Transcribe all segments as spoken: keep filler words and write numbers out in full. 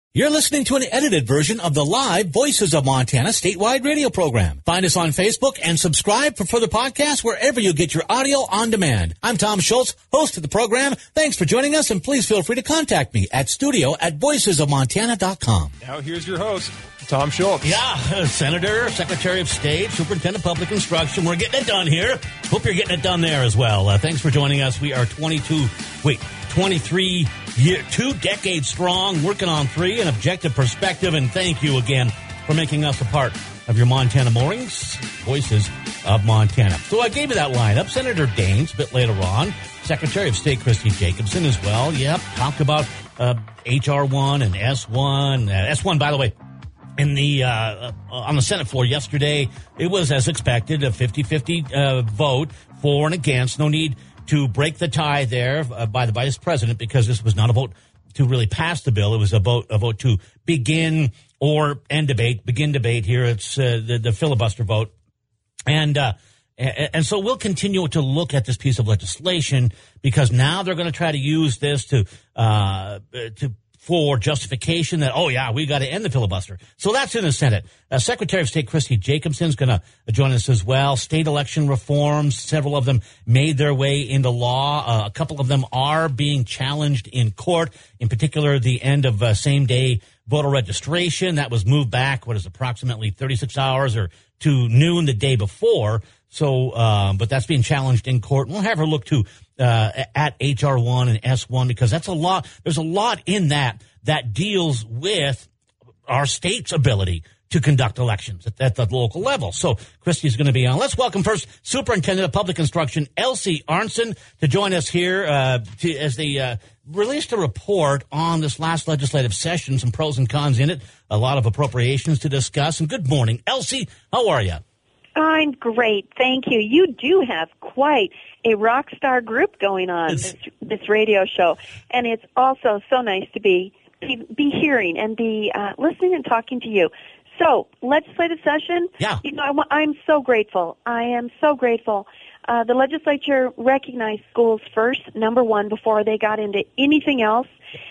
You're listening to an edited version of the live Voices of Montana statewide radio program. Find us on Facebook and subscribe for further podcasts wherever you get your audio on demand. I'm Tom Schultz, host of the program. Thanks for joining us, and please feel free to contact me at studio at voices of montana dot com. Now here's your host, Tom Schultz. Yeah, uh, Senator, Secretary of State, Superintendent of Public Instruction. We're getting it done here. Hope you're getting it done there as well. Uh, thanks for joining us. We are twenty-two, wait, twenty-three year, two decades strong, working on three, an objective perspective, and thank you again for making us a part of your Montana Mornings, Voices of Montana. So I gave you that lineup. Senator Daines, a bit later on. Secretary of State Christy Jacobson as well. Yep, talked about uh, H R one and S one. Uh, S one, by the way, in the uh, on the Senate floor yesterday, it was, as expected, a fifty-fifty uh, vote for and against. No need to break the tie there uh, by the vice president, because this was not a vote to really pass the bill. It was a vote, a vote to begin or end debate, begin debate here. It's uh, the, the filibuster vote. And, uh, and so we'll continue to look at this piece of legislation, because now they're going to try to use this to, uh, to, for justification that, oh, yeah, we got to end the filibuster. So that's in the Senate. Uh, Secretary of State Christy Jacobson is going to join us as well. State election reforms, several of them made their way into law. Uh, a couple of them are being challenged in court, in particular the end of uh, same-day voter registration. That was moved back, what is approximately thirty-six hours or to noon the day before. So, um, but that's being challenged in court. We'll have her look to uh, at H R one and S one, because that's a lot. There's a lot in that that deals with our state's ability to conduct elections at, at the local level. So Christy's going to be on. Let's welcome first Superintendent of Public Instruction Elsie Arntzen to join us here uh, to, as they uh, released a report on this last legislative session, some pros and cons in it, a lot of appropriations to discuss. And good morning, Elsie. How are you? I'm great, thank you. You do have quite a rock star group going on this, this radio show, and it's also so nice to be be, be hearing and be uh, listening and talking to you. So, legislative session. Yeah. You know, I, I'm so grateful. I am so grateful. Uh, the legislature recognized schools first, number one, before they got into anything else,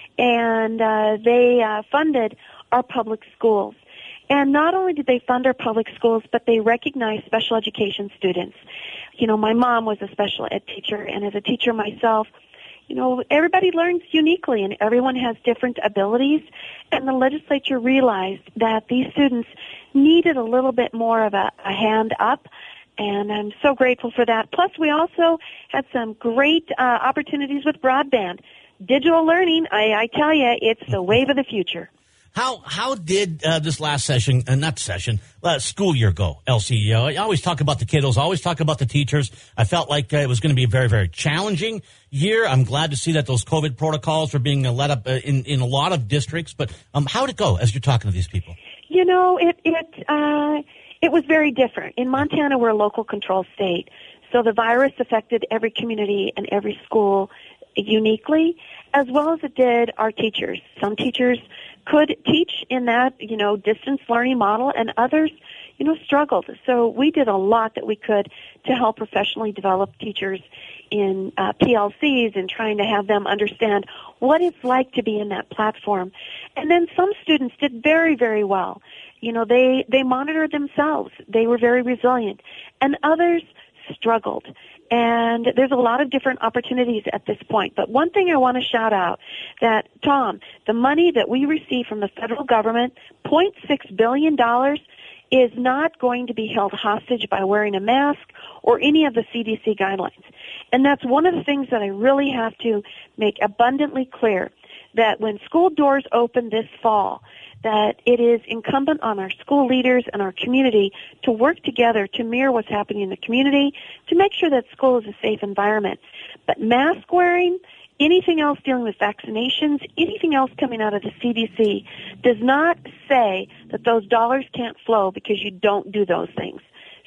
and uh, they uh, funded our public schools. And not only did they fund our public schools, but they recognized special education students. You know, my mom was a special ed teacher, and as a teacher myself, you know, everybody learns uniquely, and everyone has different abilities. And the legislature realized that these students needed a little bit more of a, a hand up, and I'm so grateful for that. Plus, we also had some great uh, opportunities with broadband. Digital learning, I, I tell you, it's the wave of the future. How how did uh, this last session, uh, not session, uh, school year go, Elsie? Uh, I always talk about the kiddos, I always talk about the teachers. I felt like uh, it was going to be a very, very challenging year. I'm glad to see that those COVID protocols are being uh, let up uh, in, in a lot of districts. But um, how did it go as you're talking to these people? You know, it it uh, it was very different. In Montana, we're a local control state, so the virus affected every community and every school uniquely, as well as it did our teachers. Some teachers could teach in that, you know, distance learning model, and others, you know, struggled. So we did a lot that we could to help professionally develop teachers in uh, P L Cs and trying to have them understand what it's like to be in that platform. And then some students did very, very well. You know, they, they monitored themselves. They were very resilient. And others struggled. And there's a lot of different opportunities at this point. But one thing I want to shout out, that, Tom, the money that we receive from the federal government, zero point six billion dollars, is not going to be held hostage by wearing a mask or any of the C D C guidelines. And that's one of the things that I really have to make abundantly clear, that when school doors open this fall, that it is incumbent on our school leaders and our community to work together to mirror what's happening in the community, to make sure that school is a safe environment. But mask wearing, anything else dealing with vaccinations, anything else coming out of the C D C does not say that those dollars can't flow because you don't do those things.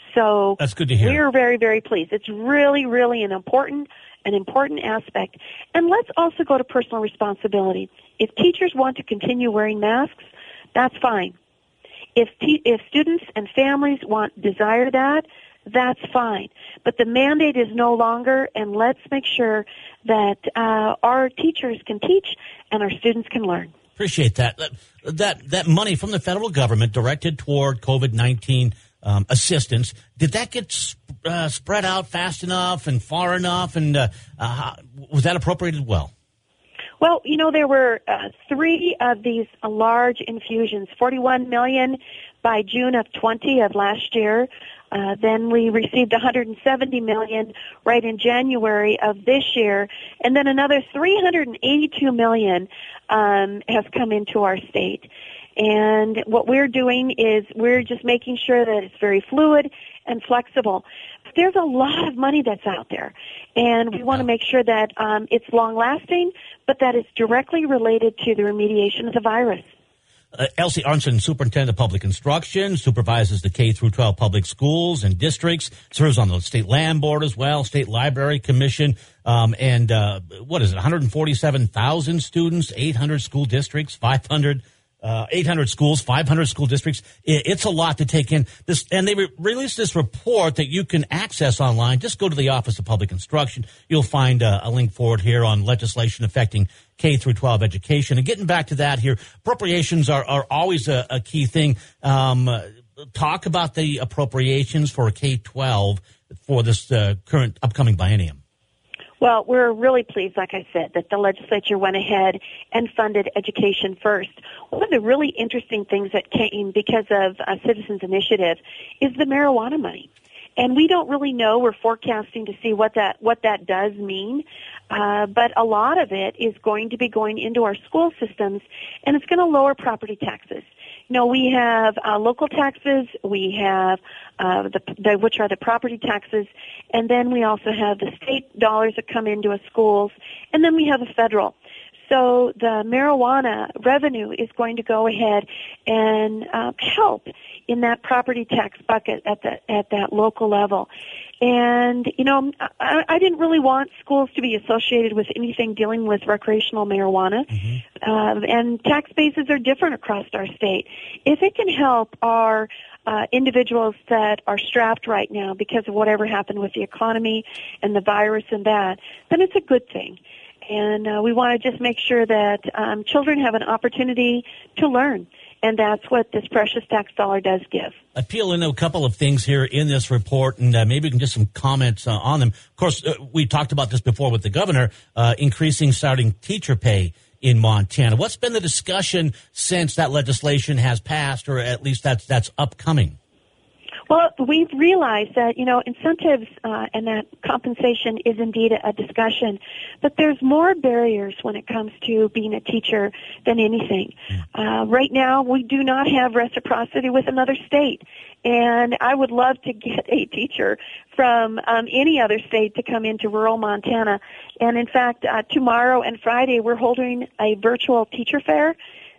So that's good to hear. We're very, very pleased. It's really, really an important, an important aspect. And let's also go to personal responsibility. If teachers want to continue wearing masks, that's fine. If te- if students and families want desire that, that's fine. But the mandate is no longer, and let's make sure that uh, our teachers can teach and our students can learn. Appreciate that. That that, that money from the federal government directed toward COVID nineteen um, assistance, did that get uh, spread out fast enough and far enough? And uh, uh, was that appropriated well? Well, you know, there were uh, three of these uh, large infusions, forty-one million by June of twenty of last year. Uh, then we received one hundred seventy million right in January of this year, and then another three hundred eighty-two million um, has come into our state. And what we're doing is we're just making sure that it's very fluid and flexible. But there's a lot of money that's out there, and we want to make sure that um, it's long-lasting, but that it's directly related to the remediation of the virus. Uh, Elsie Arnson, Superintendent of Public Instruction, supervises the K through twelve public schools and districts, serves on the State Land Board as well, State Library Commission, um, and uh, what is it, one hundred forty-seven thousand students, eight hundred school districts, five hundred Uh, eight hundred schools, five hundred school districts. It's a lot to take in. This, and they re- released this report that you can access online. Just go to the Office of Public Instruction. You'll find uh, a link for it here on legislation affecting K through twelve education. And getting back to that here, appropriations are, are always a, a key thing. Um, uh, talk about the appropriations for K twelve for this uh, current upcoming biennium. Well, we're really pleased, like I said, that the legislature went ahead and funded education first. One of the really interesting things that came because of a Citizens Initiative is the marijuana money. And we don't really know. We're forecasting to see what that what that does mean. Uh, but a lot of it is going to be going into our school systems, and it's going to lower property taxes. You know, we have uh, local taxes, we have uh, the, the which are the property taxes, and then we also have the state dollars that come into schools, and then we have the federal. So the marijuana revenue is going to go ahead and uh, help in that property tax bucket at the at that local level. And, you know, I, I didn't really want schools to be associated with anything dealing with recreational marijuana. Mm-hmm. Uh, and tax bases are different across our state. If it can help our uh, individuals that are strapped right now because of whatever happened with the economy and the virus and that, then it's a good thing. And uh, we want to just make sure that um, children have an opportunity to learn. And that's what this precious tax dollar does give. I peel into a couple of things here in this report, and uh, maybe we can just some comments uh, on them. Of course, uh, we talked about this before with the governor, uh, increasing starting teacher pay in Montana. What's been the discussion since that legislation has passed, or at least that's that's upcoming? Well, we've realized that, you know, incentives uh, and that compensation is indeed a, a discussion, but there's more barriers when it comes to being a teacher than anything. Uh, right now, we do not have reciprocity with another state, and I would love to get a teacher from um, any other state to come into rural Montana. And in fact, uh, tomorrow and Friday, we're holding a virtual teacher fair.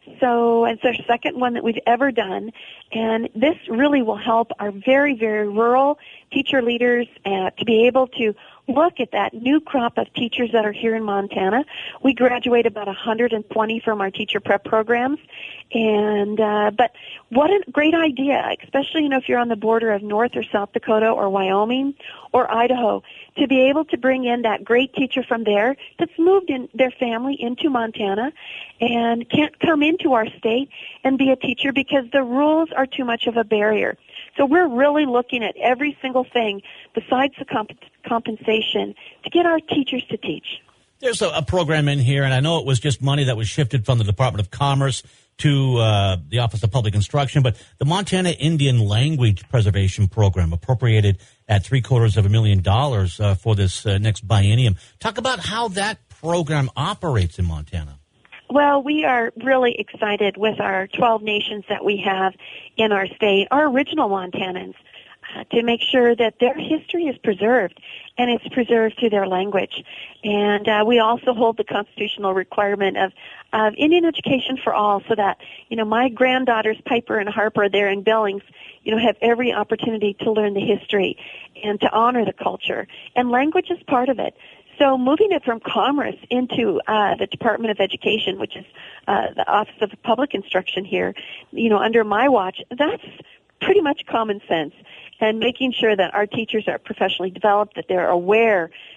So it's our second one that we've ever done, and this really will help our very, very rural teacher leaders uh, to be able to look at that new crop of teachers that are here in Montana. We graduate about one hundred twenty from our teacher prep programs, and uh, but what a great idea, especially, you know, if you're on the border of North or South Dakota or Wyoming or Idaho, to be able to bring in that great teacher from there that's moved in their family into Montana and can't come into our state and be a teacher because the rules are too much of a barrier. So we're really looking at every single thing besides the comp- compensation to get our teachers to teach. There's a, a program in here, and I know it was just money that was shifted from the Department of Commerce to uh, the Office of Public Instruction, but the Montana Indian Language Preservation Program appropriated at three quarters of a million dollars uh, for this uh, next biennium. Talk about how that program operates in Montana. Well, we are really excited with our twelve nations that we have in our state, our original Montanans, uh, to make sure that their history is preserved, and it's preserved through their language. And uh, we also hold the constitutional requirement of, of Indian education for all, so that, you know, my granddaughters, Piper and Harper, there in Billings, you know, have every opportunity to learn the history and to honor the culture. And language is part of it. So moving it from Commerce into uh, the Department of Education, which is uh, the Office of Public Instruction here, you know, under my watch, that's pretty much common sense. And making sure that our teachers are professionally developed, that they're aware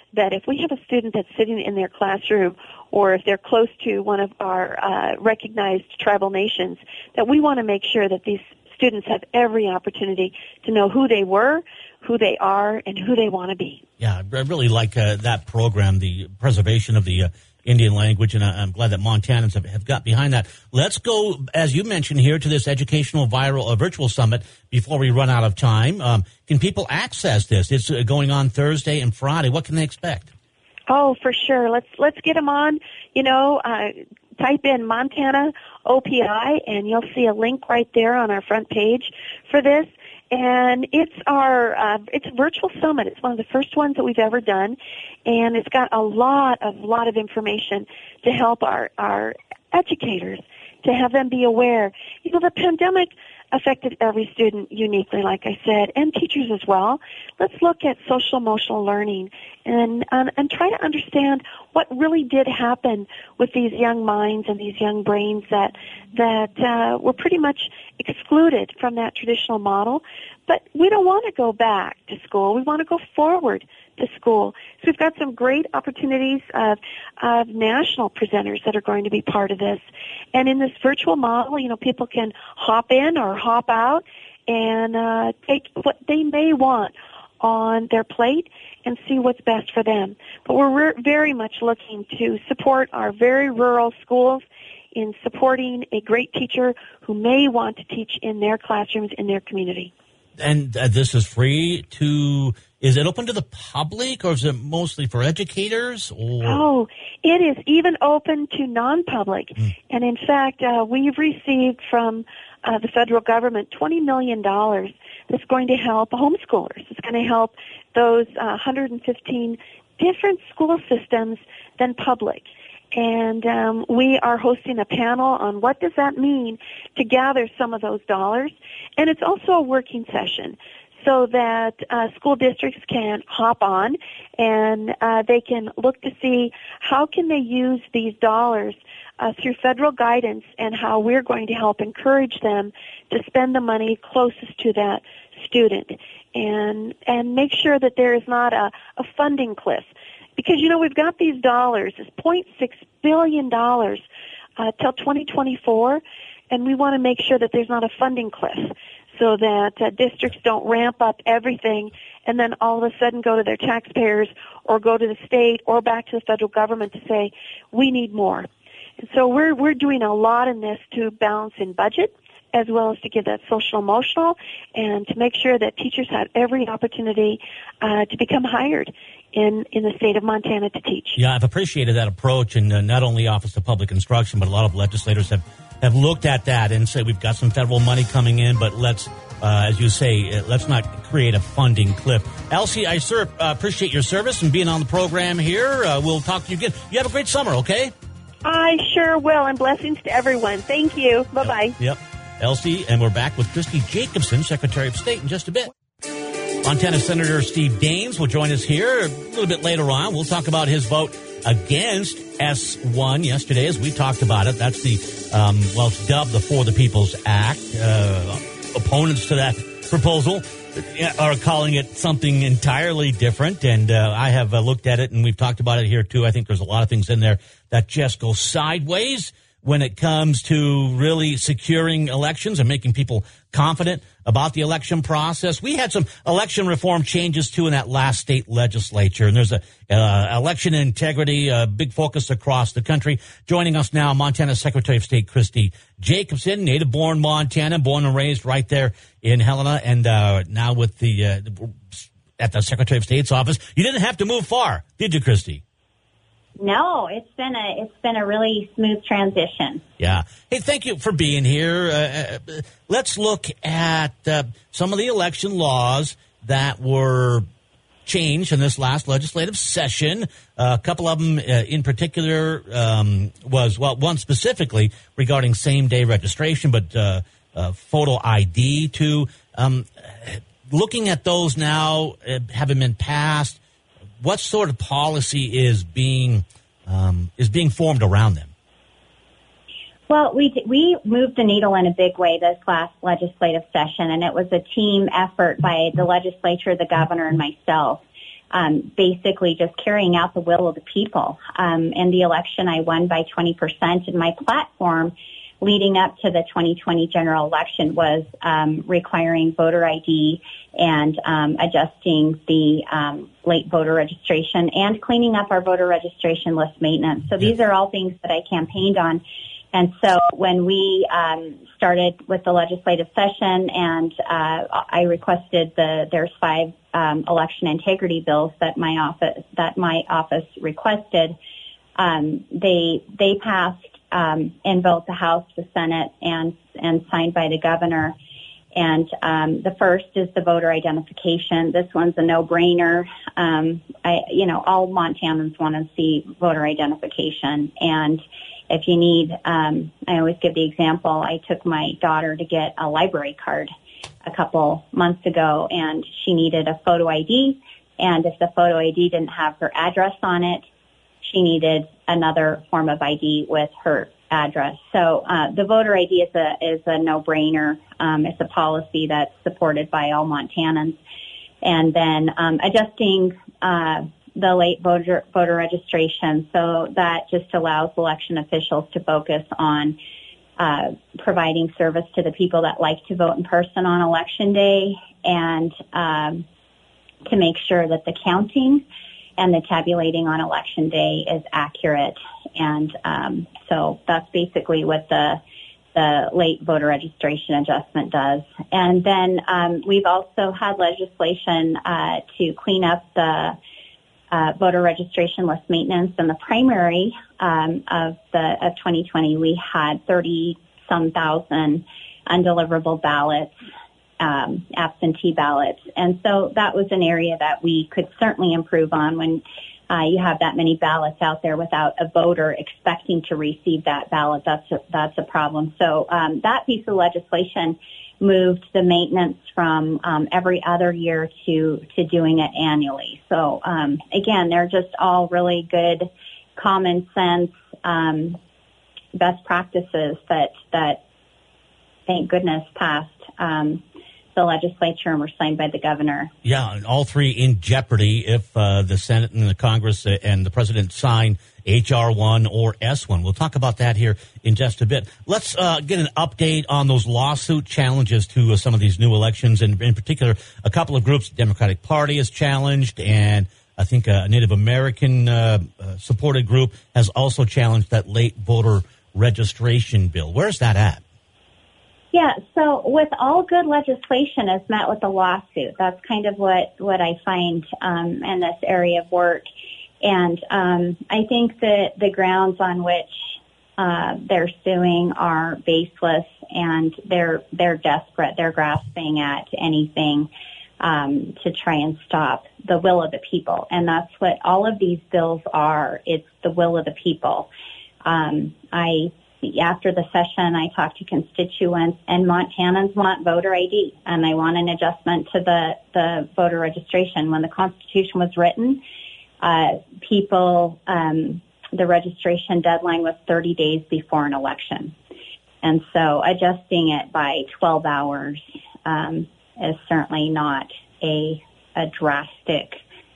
that if we have a student that's sitting in their classroom, or if they're close to one of our uh, recognized tribal nations, that we want to make sure that these students have every opportunity to know who they were, who they are, and who they want to be. Yeah, I really like uh, that program, the preservation of the uh, Indian language, and I'm glad that Montanans have, have got behind that. Let's go, as you mentioned here, to this educational viral uh, virtual summit before we run out of time. Um, can people access this? It's uh, going on Thursday and Friday. What can they expect? Oh, for sure. Let's let's get them on. You know, uh, type in Montana O P I, and you'll see a link right there on our front page for this. And it's our, uh, it's a virtual summit. It's one of the first ones that we've ever done. And it's got a lot of, lot of information to help our, our educators, to have them be aware. You know, the pandemic affected every student uniquely, like I said, and teachers as well. Let's look at social emotional learning and, and, and try to understand what really did happen with these young minds and these young brains that, that, uh, were pretty much excluded from that traditional model. But we don't want to go back to school. We want to go forward to school. So we've got some great opportunities of, of national presenters that are going to be part of this. And in this virtual model, you know, people can hop in or hop out and uh, take what they may want on their plate and see what's best for them. But we're re- very much looking to support our very rural schools in supporting a great teacher who may want to teach in their classrooms in their community. And uh, this is free to, is it open to the public, or is it mostly for educators? Or? Oh, it is even open to non-public. Mm. And in fact, uh, we've received from uh, the federal government twenty million dollars that's going to help homeschoolers. It's going to help those uh, one hundred fifteen different school systems than public. And um, we are hosting a panel on what does that mean to gather some of those dollars. And it's also a working session so that uh, school districts can hop on and uh, they can look to see how can they use these dollars uh, through federal guidance, and how we're going to help encourage them to spend the money closest to that student, and and make sure that there is not a, a funding cliff. Because, you know, we've got these dollars, it's zero point six billion dollars uh, till twenty twenty-four, and we want to make sure that there's not a funding cliff so that uh, districts don't ramp up everything and then all of a sudden go to their taxpayers or go to the state or back to the federal government to say, we need more. And so we're we're doing a lot in this to balance in budget, as well as to give that social emotional, and to make sure that teachers have every opportunity uh, to become hired in, in the state of Montana to teach. Yeah, I've appreciated that approach, and uh, not only Office of Public Instruction, but a lot of legislators have, have looked at that and said we've got some federal money coming in, but let's, uh, as you say, let's not create a funding cliff. Elsie, I sir uh, appreciate your service and being on the program here. Uh, we'll talk to you again. You have a great summer, okay? I sure will, and blessings to everyone. Thank you. Bye-bye. Yep. yep. Elsie, and we're back with Christy Jacobson, Secretary of State, in just a bit. Montana Senator Steve Daines will join us here a little bit later on. We'll talk about his vote against S one yesterday, as we talked about it. That's the, um, well, it's dubbed the For the People's Act. Uh, opponents to that proposal are calling it something entirely different, and uh, I have uh, looked at it, and we've talked about it here, too. I think there's a lot of things in there that just go sideways when it comes to really securing elections and making people confident about the election process. We had some election reform changes, too, in that last state legislature. And there's a uh, election integrity, a big focus across the country. Joining us now, Montana Secretary of State Christy Jacobson, native-born Montana, born and raised right there in Helena, and uh, now with the uh, at the Secretary of State's office. You didn't have to move far, did you, Christy? No, it's been a it's been a really smooth transition. Yeah. Hey, thank you for being here. Uh, uh, let's look at uh, some of the election laws that were changed in this last legislative session. Uh, a couple of them, uh, in particular, um, was well, one specifically regarding same-day registration, but uh, uh, photo I D too. Um, looking at those now, uh, having been passed. What sort of policy is being um, is being formed around them? Well, we we moved the needle in a big way this last legislative session, and it was a team effort by the legislature, the governor, and myself. um, basically just carrying out the will of the people. Um, in the election, I won by twenty percent, and my platform leading up to the twenty twenty general election was um, requiring voter I D and um, adjusting the um, late voter registration and cleaning up our voter registration list maintenance. So these are all things that I campaigned on. And so when we um, started with the legislative session, and uh, I requested the there's five um, election integrity bills that my office that my office requested, um, they they passed um, in both the House, the Senate, and and signed by the governor. And um, the first is the voter identification. This one's a no-brainer. Um, I, you know, all Montanans want to see voter identification. And if you need, um, I always give the example, I took my daughter to get a library card a couple months ago, and she needed a photo I D. And if the photo I D didn't have her address on it, she needed another form of I D with her address. So uh, the voter I D is a is a no-brainer. Um, it's a policy that's supported by all Montanans. And then um, adjusting uh, the late voter voter registration, so that just allows election officials to focus on uh, providing service to the people that like to vote in person on election day, and um, to make sure that the counting and the tabulating on election day is accurate. And um, so that's basically what the the late voter registration adjustment does. And then um, we've also had legislation uh, to clean up the uh, voter registration list maintenance. In the primary um, of the of twenty twenty, we had thirty some thousand undeliverable ballots, um, absentee ballots, and so that was an area that we could certainly improve on. When Uh, you have that many ballots out there without a voter expecting to receive that ballot, that's a, that's a problem. So um, that piece of legislation moved the maintenance from um, every other year to to doing it annually. So um, again, they're just all really good, common sense, um, best practices that that thank goodness passed Um, the legislature and were signed by the governor. Yeah, and all three in jeopardy if uh, the Senate and the Congress and the president sign H R one or S one. We'll talk about that here in just a bit. Let's uh, get an update on those lawsuit challenges to uh, some of these new elections, and in particular, a couple of groups. The Democratic Party is challenged, and I think a Native American uh, uh, supported group has also challenged that late voter registration bill. Where's that at? Yeah, so with all good legislation is met with a lawsuit. That's kind of what, what I find um, in this area of work. And um, I think that the grounds on which uh, they're suing are baseless, and they're they're desperate. They're grasping at anything um, to try and stop the will of the people. And that's what all of these bills are. It's the will of the people. Um, I After the session, I talked to constituents, and Montanans want voter I D, and they want an adjustment to the, the voter registration. When the Constitution was written, uh, people, um, the registration deadline was thirty days before an election. And so adjusting it by twelve hours um, is certainly not a, a drastic,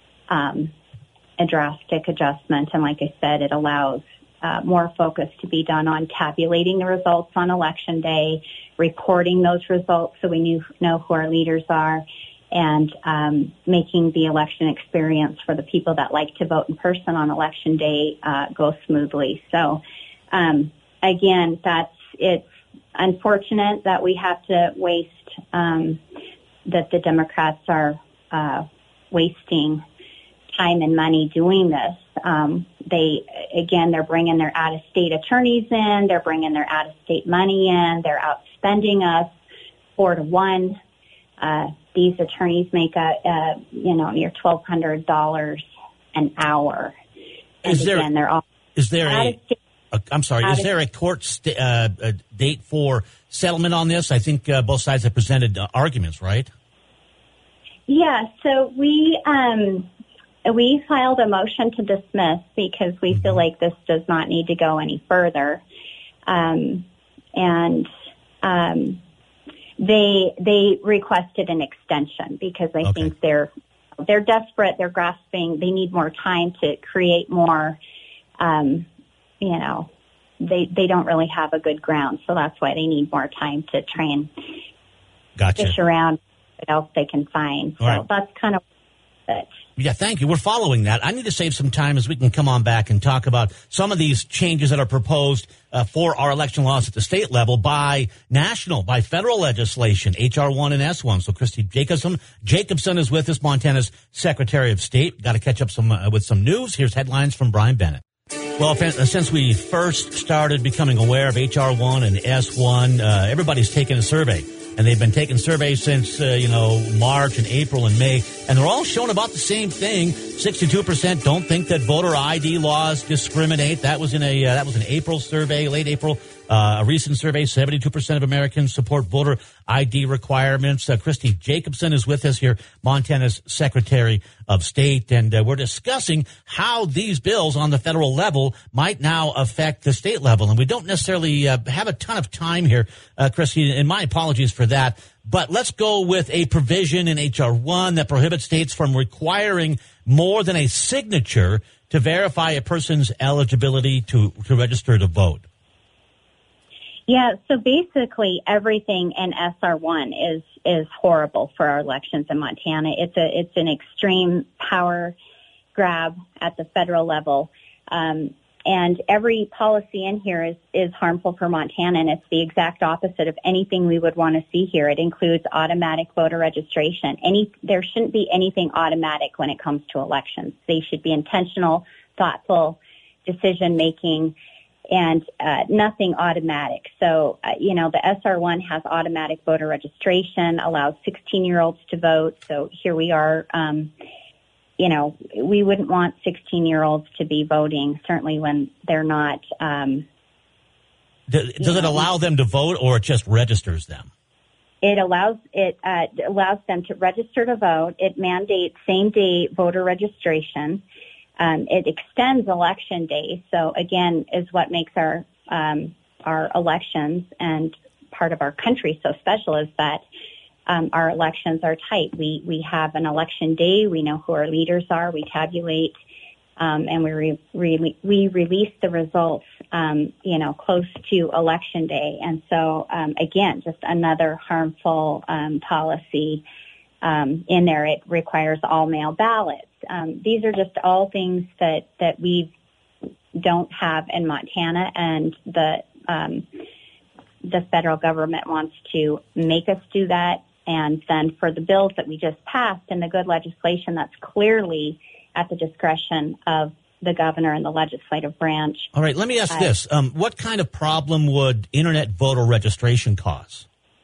um, a drastic adjustment. And like I said, it allows Uh, more focus to be done on tabulating the results on election day, reporting those results so we knew, know who our leaders are, and um, making the election experience for the people that like to vote in person on election day uh, go smoothly. So, um, again, that's it's unfortunate that we have to waste, um, that the Democrats are uh, wasting time and money doing this. Um, they, again, they're bringing their out-of-state attorneys in. They're bringing their out-of-state money in. They're outspending us four to one. Uh, these attorneys make a, uh, you know, near twelve hundred dollars an hour. And is there, again, they're all is there a, a, I'm sorry, is there a court st- uh, a date for settlement on this? I think uh, both sides have presented uh, arguments, right? Yeah, so we, um, We filed a motion to dismiss because we feel like this does not need to go any further. Um, and um, they they requested an extension because I okay. think they're they're desperate, they're grasping, they need more time to create more, um, you know, they they don't really have a good ground, so that's why they need more time to try and gotcha. fish around what else they can find. So right. that's kind of it. Yeah, thank you. We're following that. I need to save some time as we can come on back and talk about some of these changes that are proposed uh, for our election laws at the state level by national, by federal legislation, H R one and S one. So Christy Jacobson, Jacobson is with us, Montana's Secretary of State. Got to catch up some uh, with some news. Here's headlines from Brian Bennett. Well, since we first started becoming aware of H R one and S one, uh, everybody's taken a survey. And they've been taking surveys since, uh, you know, March and April and May. And they're all showing about the same thing. sixty-two percent don't think that voter I D laws discriminate. That was in a uh, that was an April survey, late April. Uh, a recent survey, seventy-two percent of Americans support voter I D requirements. Uh, Christy Jacobson is with us here, Montana's Secretary of State, and uh, we're discussing how these bills on the federal level might now affect the state level. And we don't necessarily uh, have a ton of time here, uh, Christy, and my apologies for that. But let's go with a provision in H R one that prohibits states from requiring more than a signature to verify a person's eligibility to, to register to vote. Yeah, so basically everything in S R one is is horrible for our elections in Montana. It's a it's an extreme power grab at the federal level, um, and every policy in here is is harmful for Montana, and it's the exact opposite of anything we would want to see here. It includes automatic voter registration. Any there shouldn't be anything automatic when it comes to elections. They should be intentional, thoughtful decision making. And uh, nothing automatic. So, uh, you know, the S R one has automatic voter registration, allows sixteen-year-olds to vote. So here we are, um, you know, we wouldn't want sixteen-year-olds to be voting, certainly when they're not. Um, does does it know, allow them to vote, or it just registers them? It allows it uh, allows them to register to vote. It mandates same-day voter registration. Um, it extends election day, so again, is what makes our um, our elections and part of our country so special is that um, our elections are tight. We we have an election day. We know who our leaders are. We tabulate, um, and we re- re- we release the results, um, you know, close to election day. And so, um, again, just another harmful um, policy um, in there. It requires all mail ballots. Um, these are just all things that, that we don't have in Montana, and the um, the federal government wants to make us do that. And then for the bills that we just passed and the good legislation that's clearly at the discretion of the governor and the legislative branch. All right, let me ask uh, this. Um, what kind of problem would internet voter registration cause?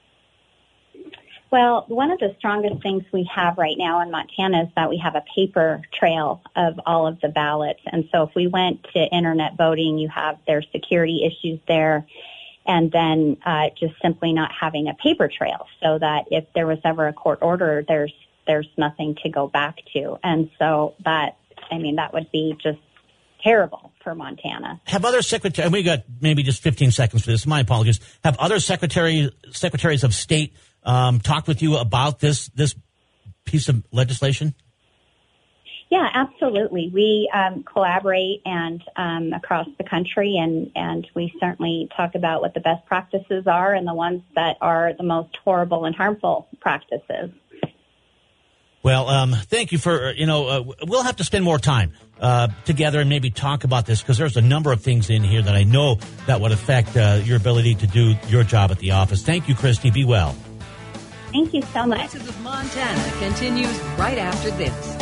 Well, one of the strongest things we have right now in Montana is that we have a paper trail of all of the ballots. And so if we went to internet voting, you have there's security issues there, and then uh, just simply not having a paper trail, so that if there was ever a court order, there's there's nothing to go back to. And so that, I mean, that would be just terrible for Montana. Have other secretaries, we got maybe just fifteen seconds for this, my apologies, have other secretary, secretaries of state Um, talk with you about this this piece of legislation? Yeah, absolutely. We um, collaborate and um, across the country, and, and we certainly talk about what the best practices are and the ones that are the most horrible and harmful practices. Well, um, thank you for, you know, uh, we'll have to spend more time uh, together and maybe talk about this, because there's a number of things in here that I know that would affect uh, your ability to do your job at the office. Thank you, Christy. Be well. Thank you so much. Voices of Montana continues right after this.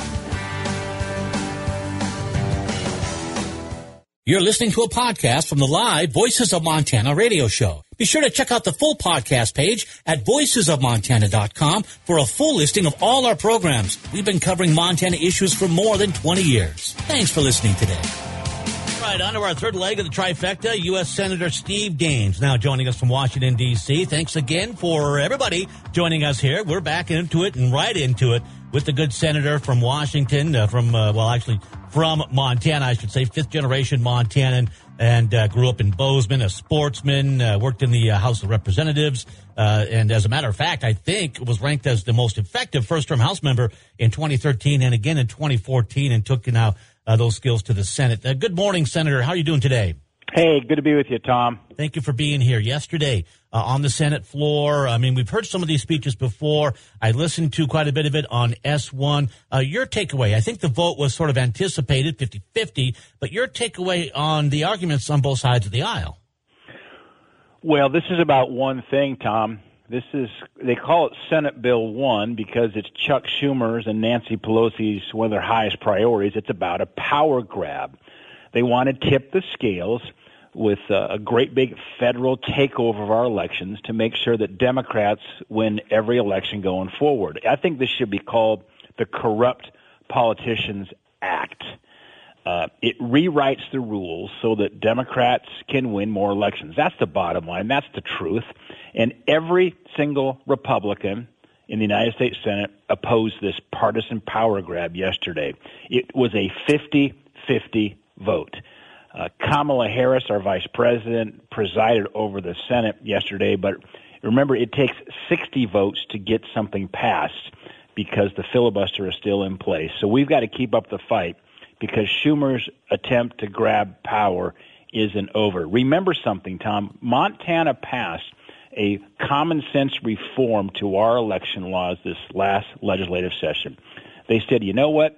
You're listening to a podcast from the live Voices of Montana radio show. Be sure to check out the full podcast page at voices of montana dot com for a full listing of all our programs. We've been covering Montana issues for more than twenty years. Thanks for listening today. All right, on to our third leg of the trifecta, U S Senator Steve Daines, now joining us from Washington, D C Thanks again for everybody joining us here. We're back into it and right into it with the good senator from Washington, uh, from, uh, well, actually from Montana, I should say, fifth-generation Montanan, and uh, grew up in Bozeman, a sportsman, uh, worked in the uh, House of Representatives, uh, and as a matter of fact, I think was ranked as the most effective first-term House member in twenty thirteen and again in twenty fourteen, and took now uh, those skills to the Senate. Uh, good morning, Senator. How are you doing today? Hey, good to be with you, Tom. Thank you for being here. Yesterday, uh, on the Senate floor, I mean, we've heard some of these speeches before. I listened to quite a bit of it on S one. Uh, your takeaway, I think the vote was sort of anticipated, fifty-fifty, but your takeaway on the arguments on both sides of the aisle. Well, this is about one thing, Tom. This is, they call it Senate Bill one because it's Chuck Schumer's and Nancy Pelosi's one of their highest priorities. It's about a power grab. They want to tip the scales with a great big federal takeover of our elections to make sure that Democrats win every election going forward. I think this should be called the Corrupt Politicians Act. Uh, it rewrites the rules so that Democrats can win more elections. That's the bottom line. That's the truth. And every single Republican in the United States Senate opposed this partisan power grab yesterday. It was a fifty-fifty vote. Uh, Kamala Harris, our vice president, presided over the Senate yesterday, but remember, it takes sixty votes to get something passed because the filibuster is still in place. So we've got to keep up the fight because Schumer's attempt to grab power isn't over. Remember something, Tom. Montana passed a common sense reform to our election laws this last legislative session. They said, you know what?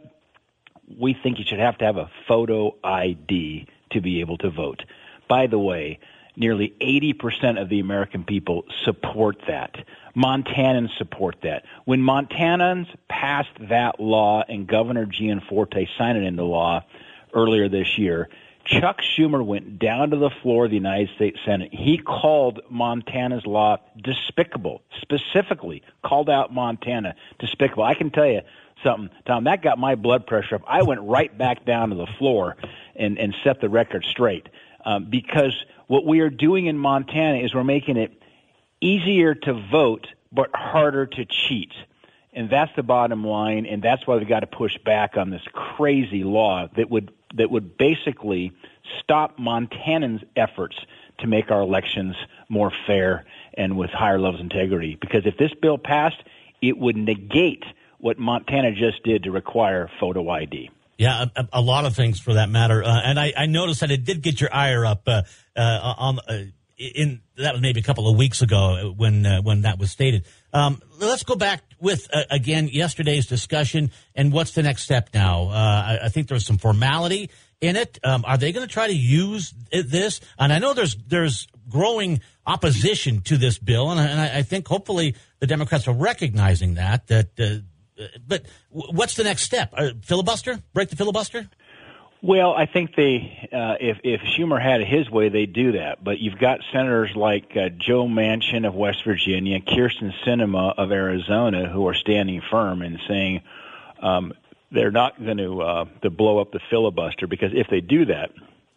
We think you should have to have a photo I D to be able to vote. By the way, nearly eighty percent of the American people support that. Montanans support that. When Montanans passed that law and Governor Gianforte signed it into law earlier this year, Chuck Schumer went down to the floor of the United States Senate. He called Montana's law despicable, specifically called out Montana despicable. I can tell you something, Tom, that got my blood pressure up. I went right back down to the floor and, and set the record straight um, because what we are doing in Montana is we're making it easier to vote but harder to cheat. And that's the bottom line, and that's why we've got to push back on this crazy law that would that would basically stop Montanans' efforts to make our elections more fair and with higher levels of integrity. Because if this bill passed, it would negate what Montana just did to require photo I D. Yeah, a, a lot of things for that matter. Uh, and I, I noticed that it did get your ire up uh, uh, on uh, in that was maybe a couple of weeks ago when uh, when that was stated. Um, let's go back with uh, again yesterday's discussion and what's the next step now. Uh, I, I think there's some formality in it. Um, are they going to try to use this? And I know there's there's growing opposition to this bill, and I, and I think hopefully the Democrats are recognizing that that. Uh, But what's the next step? Uh, filibuster? Break the filibuster? Well, I think they, uh, if, if Schumer had it his way, they'd do that. But you've got senators like uh, Joe Manchin of West Virginia, Kyrsten Sinema of Arizona, who are standing firm and saying um, they're not going to uh, to blow up the filibuster, because if they do that,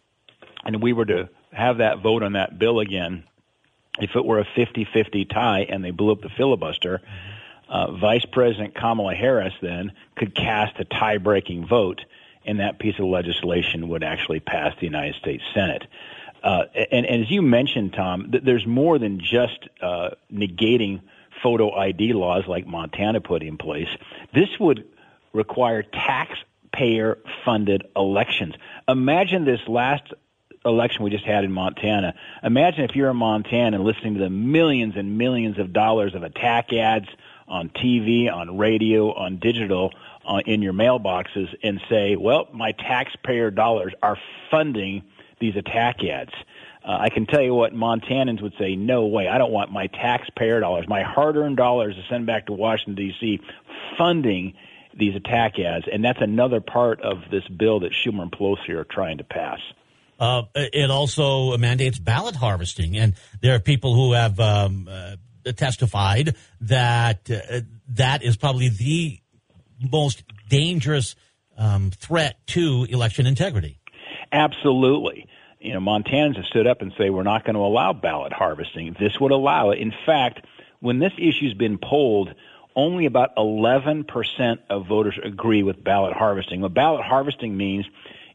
and we were to have that vote on that bill again, if it were a fifty-fifty tie and they blew up the filibuster, Uh, Vice President Kamala Harris then could cast a tie-breaking vote, and that piece of legislation would actually pass the United States Senate. Uh, and, and as you mentioned, Tom, th- there's more than just uh, negating photo I D laws like Montana put in place. This would require taxpayer-funded elections. Imagine this last election we just had in Montana. Imagine if you're in Montana and listening to the millions and millions of dollars of attack ads on T V, on radio, on digital, uh, in your mailboxes, and say, well, my taxpayer dollars are funding these attack ads. Uh, I can tell you what Montanans would say, no way, I don't want my taxpayer dollars, my hard-earned dollars to send back to Washington, D C, funding these attack ads. And that's another part of this bill that Schumer and Pelosi are trying to pass. Uh, it also mandates ballot harvesting, and there are people who have um, uh, testified that uh, that is probably the most dangerous um, threat to election integrity. Absolutely. You know, Montanans have stood up and say we're not going to allow ballot harvesting. This would allow it. In fact, when this issue's been polled, only about eleven percent of voters agree with ballot harvesting. What ballot harvesting means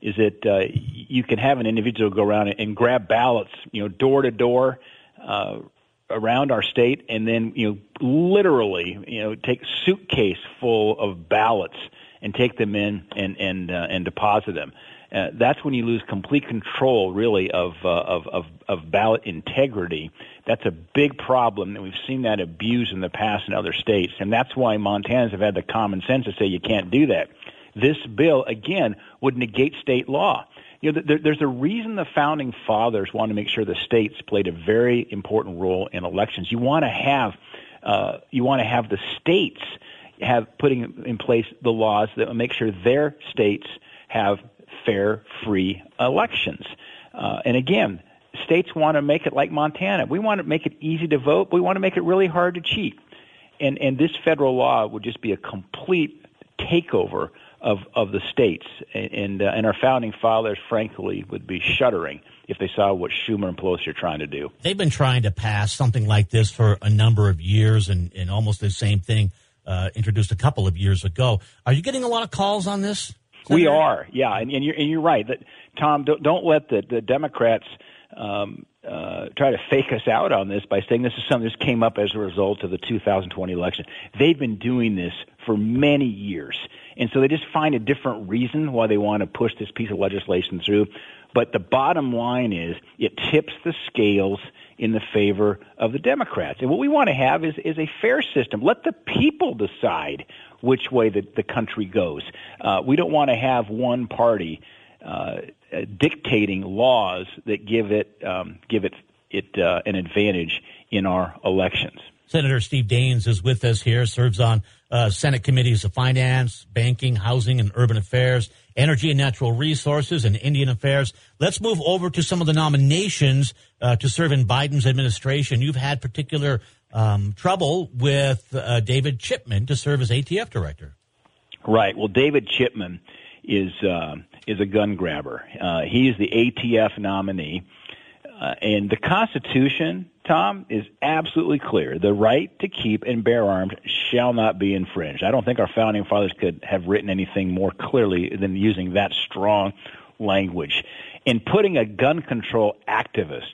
is that uh, you can have an individual go around and grab ballots, you know, door to door uh, around our state, and then, you know, literally, you know, take a suitcase full of ballots and take them in and and uh, and deposit them. Uh, that's when you lose complete control, really, of, uh, of of of ballot integrity. That's a big problem, and we've seen that abused in the past in other states, and that's why Montanans have had the common sense to say you can't do that. This bill, again, would negate state law. You know, there, there's a reason the founding fathers wanted to make sure the states played a very important role in elections. You want to have, uh, you want to have the states have putting in place the laws that will make sure their states have fair, free elections. Uh, and again, states want to make it like Montana. We want to make it easy to vote. We want to make it really hard to cheat. And and this federal law would just be a complete takeover of of the states, and uh, and our founding fathers, frankly, would be shuddering if they saw what Schumer and Pelosi are trying to do. They've been trying to pass something like this for a number of years, and, and almost the same thing uh, introduced a couple of years ago. Are you getting a lot of calls on this, Senator? We are, yeah, and, and you're and you're right that Tom. Don't, don't let the the Democrats um, uh, try to fake us out on this by saying this is something that came up as a result of the two thousand twenty election. They've been doing this for many years. And so they just find a different reason why they want to push this piece of legislation through. But the bottom line is it tips the scales in the favor of the Democrats. And what we want to have is, is a fair system. Let the people decide which way the, the country goes. Uh, we don't want to have one party uh, dictating laws that give it um, give it, it uh, an advantage in our elections. Senator Steve Daines is with us here, serves on uh, Senate Committees of Finance, Banking, Housing and Urban Affairs, Energy and Natural Resources, and Indian Affairs. Let's move over to some of the nominations uh, to serve in Biden's administration. You've had particular um, trouble with uh, David Chipman to serve as A T F director. Right. Well, David Chipman is uh, is a gun grabber. Uh, he is the A T F nominee. Uh, and the Constitution, Tom, is absolutely clear. The right to keep and bear arms shall not be infringed. I don't think our founding fathers could have written anything more clearly than using that strong language. And putting a gun control activist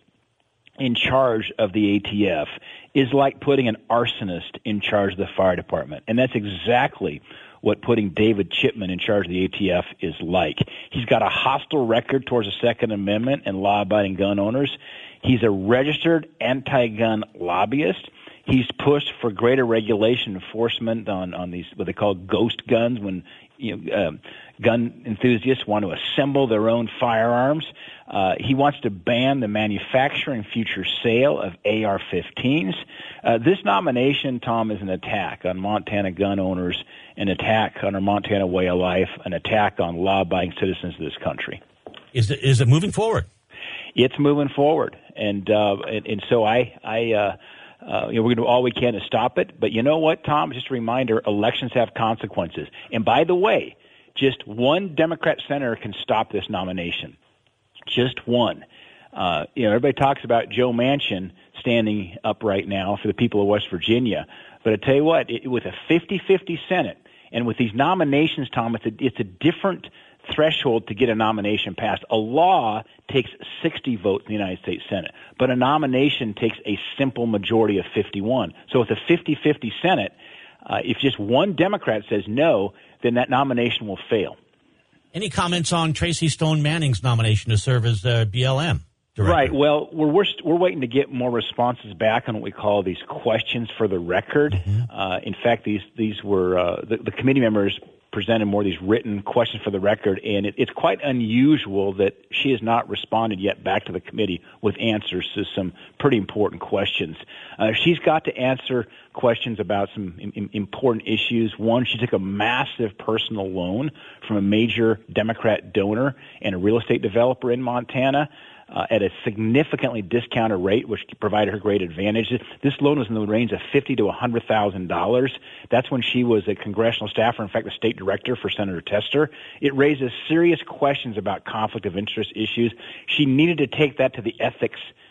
in charge of the A T F is like putting an arsonist in charge of the fire department. And that's exactly what putting David Chipman in charge of the A T F is like. He's got a hostile record towards the Second Amendment and law-abiding gun owners. He's a registered anti-gun lobbyist. He's pushed for greater regulation enforcement on, on these what they call ghost guns, when you know, uh, gun enthusiasts want to assemble their own firearms. Uh, he wants to ban the manufacture and future sale of A R fifteens. Uh, this nomination, Tom, is an attack on Montana gun owners, an attack on our Montana way of life, an attack on law-abiding citizens of this country. Is it, is it moving forward? It's moving forward, and uh, and, and so I I. Uh, Uh, you know, we're going to do all we can to stop it. But you know what, Tom? Just a reminder, elections have consequences. And by the way, just one Democrat senator can stop this nomination. Just one. Uh, you know, everybody talks about Joe Manchin standing up right now for the people of West Virginia. But I tell you what, it, with a fifty-fifty Senate and with these nominations, Tom, it's a, it's a different threshold to get a nomination passed. A law takes sixty votes in the United States Senate, but a nomination takes a simple majority of fifty-one. So with a fifty-fifty Senate, uh, if just one Democrat says no, then that nomination will fail. Any comments on Tracy Stone Manning's nomination to serve as uh, B L M director? Right. Well, we're, we're we're waiting to get more responses back on what we call these questions for the record. Mm-hmm. Uh, in fact, these these were uh, the, the committee members presented more of these written questions for the record, and it, it's quite unusual that she has not responded yet back to the committee with answers to some pretty important questions. Uh, she's got to answer questions about some im- important issues. One, she took a massive personal loan from a major Democrat donor and a real estate developer in Montana. Uh, at a significantly discounted rate, which provided her great advantages. This loan was in the range of fifty to one hundred thousand dollars. That's when she was a congressional staffer, in fact, the state director for Senator Tester. It raises serious questions about conflict of interest issues. She needed to take that to the ethics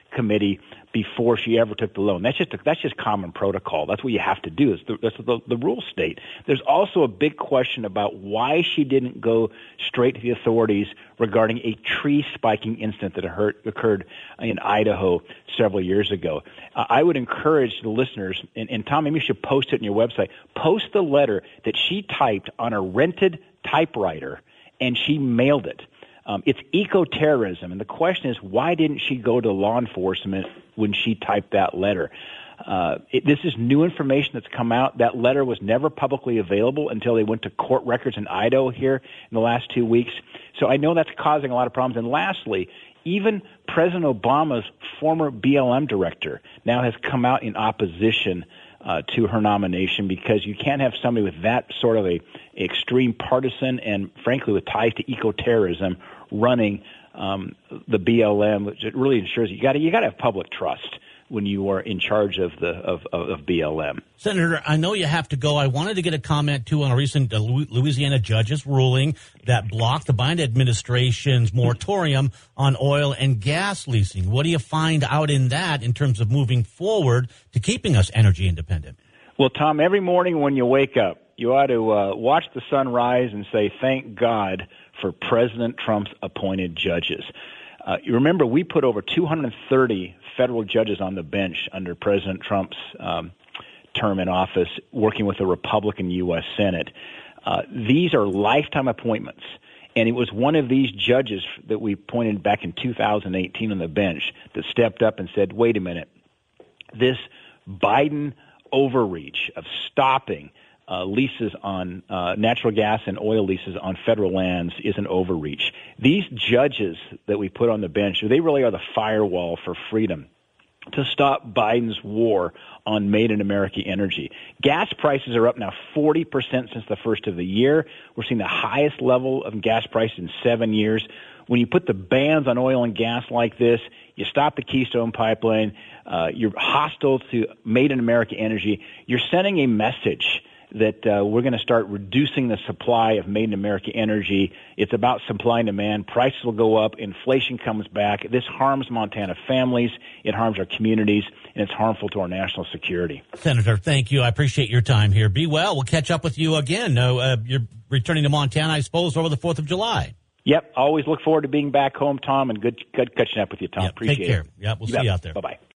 committee before she ever took the loan. That's just that's just common protocol. That's what you have to do. Is the, that's what the, the rules state. There's also a big question about why she didn't go straight to the authorities regarding a tree spiking incident that occurred, occurred in Idaho several years ago. Uh, I would encourage the listeners, and, and Tom, maybe you should post it on your website, post the letter that she typed on a rented typewriter, and she mailed it. Um, it's eco-terrorism, and the question is, why didn't she go to law enforcement when she typed that letter? Uh, it, this is new information that's come out. That letter was never publicly available until they went to court records in Idaho here in the last two weeks. So I know that's causing a lot of problems. And lastly, even President Obama's former B L M director now has come out in opposition uh, to her nomination, because you can't have somebody with that sort of a extreme partisan and, frankly, with ties to eco-terrorism running um, the B L M, which it really ensures you got you got to have public trust when you are in charge of the of, of, of B L M. Senator, I know you have to go. I wanted to get a comment, too, on a recent uh, Louisiana judge's ruling that blocked the Biden administration's moratorium on oil and gas leasing. What do you find out in that in terms of moving forward to keeping us energy independent? Well, Tom, every morning when you wake up, you ought to uh, watch the sun rise and say, thank God for President Trump's appointed judges. Uh, you remember, we put over two hundred thirty federal judges on the bench under President Trump's um, term in office, working with the Republican U S Senate. Uh, these are lifetime appointments. And it was one of these judges that we appointed back in two thousand eighteen on the bench that stepped up and said, wait a minute, this Biden overreach of stopping Uh, leases on uh, natural gas and oil leases on federal lands is an overreach. These judges that we put on the bench, they really are the firewall for freedom to stop Biden's war on Made in America energy. Gas prices are up now forty percent since the first of the year. We're seeing the highest level of gas prices in seven years. When you put the bans on oil and gas like this, you stop the Keystone Pipeline, uh, you're hostile to Made in America energy, you're sending a message that uh, we're going to start reducing the supply of Made in America energy. It's about supply and demand. Prices will go up. Inflation comes back. This harms Montana families. It harms our communities, and it's harmful to our national security. Senator, thank you. I appreciate your time here. Be well. We'll catch up with you again. No, uh, you're returning to Montana, I suppose, over the fourth of July. Yep. Always look forward to being back home, Tom, and good, good catching up with you, Tom. Yep, appreciate take care. it. Yep, we'll you see bet. you out there. Bye-bye.